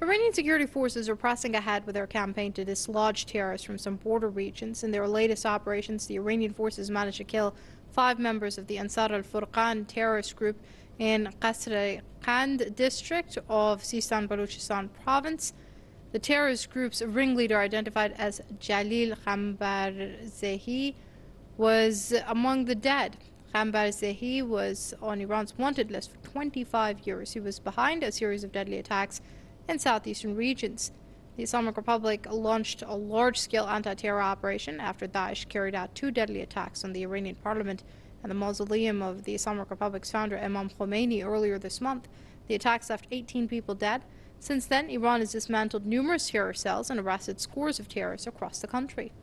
Iranian security forces are pressing ahead with their campaign to dislodge terrorists from some border regions. In their latest operations, the Iranian forces managed to kill 5 members of the Ansar al-Furqan terrorist group in Qasr Qand district of Sistan Baluchistan province. The terrorist group's ringleader, identified as Jalil Khambarzehi, was among the dead. Khambarzehi was on Iran's wanted list for 25 years. He was behind a series of deadly attacks in southeastern regions. The Islamic Republic launched a large-scale anti-terror operation after Daesh carried out 2 deadly attacks on the Iranian parliament and the mausoleum of the Islamic Republic's founder Imam Khomeini earlier this month. The attacks left 18 people dead. Since then, Iran has dismantled numerous terror cells and arrested scores of terrorists across the country.